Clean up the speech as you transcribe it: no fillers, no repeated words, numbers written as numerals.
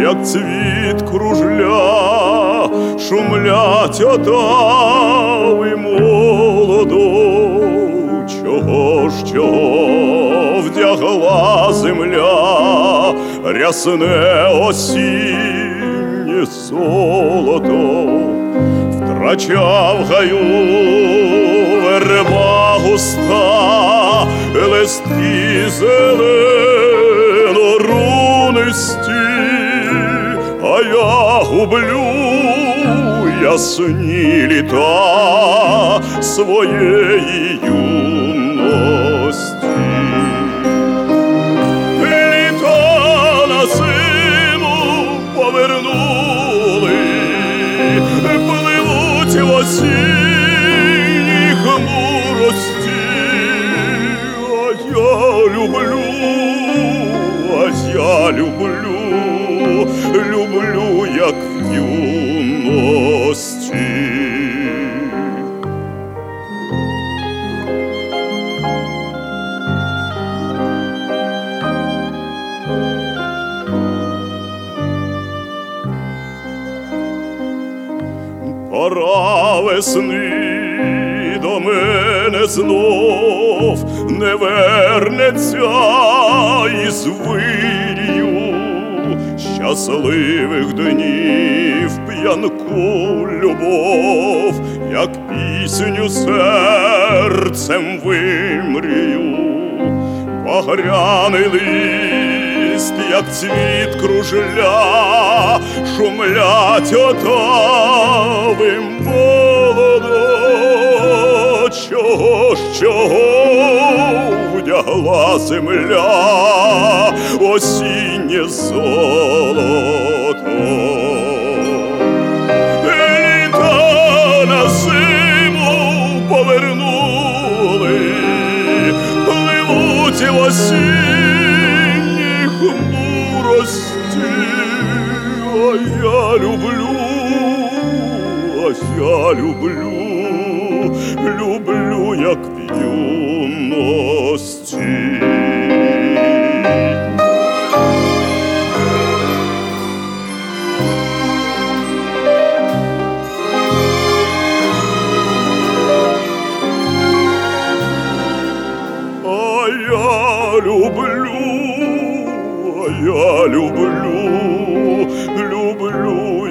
як цвіт кружля, шумлять отави молодо. Чого вдягла земля рясне осіннє золото, втрачав гаю верба густа, листки зелено-рунисті, а я гублю ясні літа своєї юності. Літа на зиму повернули, пливуть в осінні хмурості, я люблю, як в юності. Пора весни до мене знов не вернеться із вирію щасливих днів п'янку любов, як пісню серцем вимрію. Багряний лист, як цвіт кружля, шумлять отави молодо. Чого вдягла земля осіннє золото. Літа на зиму повернули, пливуть в осінні хмурості, а я люблю, як в юності. Я люблю,